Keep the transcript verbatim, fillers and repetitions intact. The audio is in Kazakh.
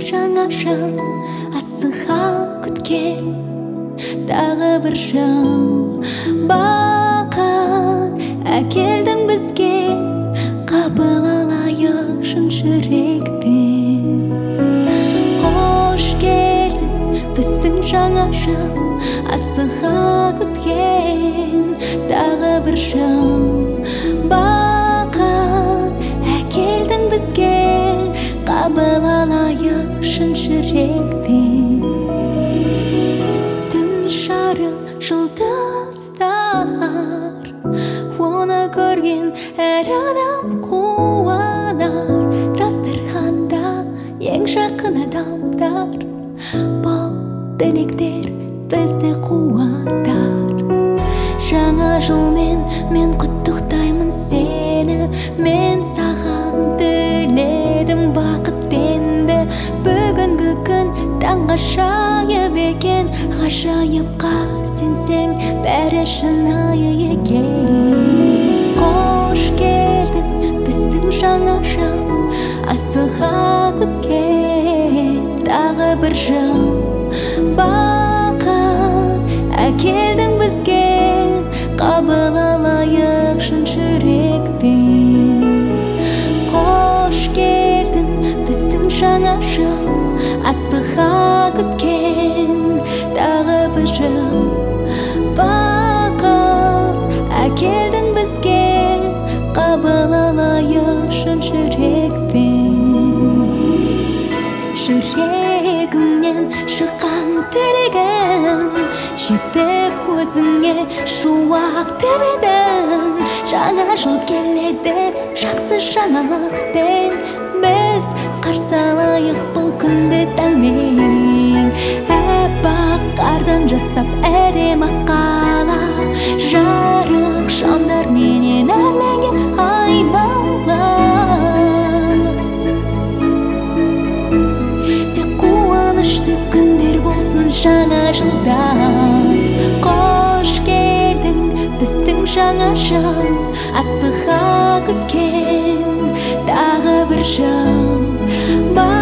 жаңа жыл, асыға күткен тағы бір жыл. Бақыт әкелдің бізге, қабыл алайық шын жүрекпен. Қош келдің біздің жаңа жыл, асыға күткен тағы бір жыл. Бақыт әкелдің бізге, қабыл алайық шын жүрекпен. Түн жарық жұлдыздар, оны көрген әр адам қуанар. Дастарханда ең жақын адамдар, бұл тілектер бізді қуантар. Жаңа жылмен мен құттықтаймын сені, мен саған тіледім бақыт енді. Бүгінгі күн таңғажайып екен, ғажайыпқа сенсең бәрі шынайы екен. Қош келдің біздің жаңа жыл, асыға күткен тағы бір жыл. Бақыт әкелдің бізге, қабыл алайық шын жүрекпен. Қош келдің біздің жаңа жыл, асыға күткен тағы бір жыл. Бақыт әкелдің бізге, қабыл алайық шын жүрекпен. Жүрегімнен шыққан тілегім, жетіп өзіңе шуақ тіледім. Жаңа жыл келеді жақсы жаңалықпен, біз қарсы алайық бұл күнді таңмен. Әппақ қардан жасап әдемі қала, жарық шамдар менен әрленген айнала. Тек қуанышты күндер болсын жаңа жылда. Қош келдің біздің жаңа жыл, асыға күткен тағы бір жыл.